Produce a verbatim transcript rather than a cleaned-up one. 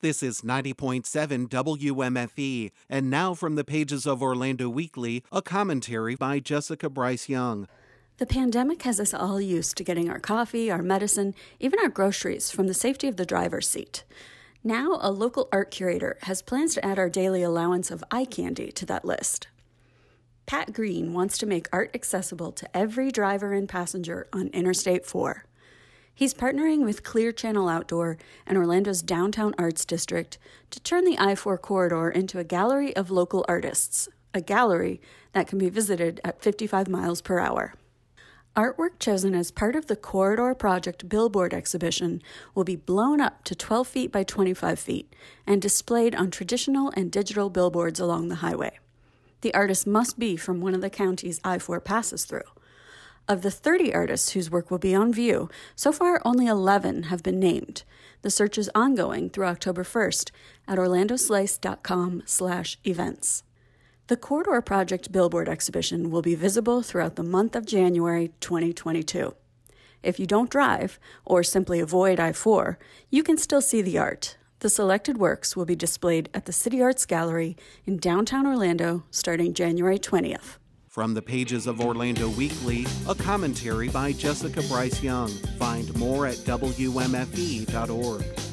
This is ninety point seven W M F E, and now from the pages of Orlando Weekly, a commentary by Jessica Bryce Young. The pandemic has us all used to getting our coffee, our medicine, even our groceries from the safety of the driver's seat. Now, a local art curator has plans to add our daily allowance of eye candy to that list. Pat Green wants to make art accessible to every driver and passenger on Interstate four. He's partnering with Clear Channel Outdoor and Orlando's Downtown Arts District to turn the I four corridor into a gallery of local artists, a gallery that can be visited at fifty-five miles per hour. Artwork chosen as part of the Corridor Project billboard exhibition will be blown up to twelve feet by twenty-five feet and displayed on traditional and digital billboards along the highway. The artist must be from one of the counties I four passes through. Of the thirty artists whose work will be on view, so far only eleven have been named. The search is ongoing through October first at orlandoslice.com slash events. The Corridor Project billboard exhibition will be visible throughout the month of January twenty twenty-two. If you don't drive, or simply avoid I four, you can still see the art. The selected works will be displayed at the City Arts Gallery in downtown Orlando starting January twentieth. From the pages of Orlando Weekly, a commentary by Jessica Bryce Young. Find more at W M F E dot org.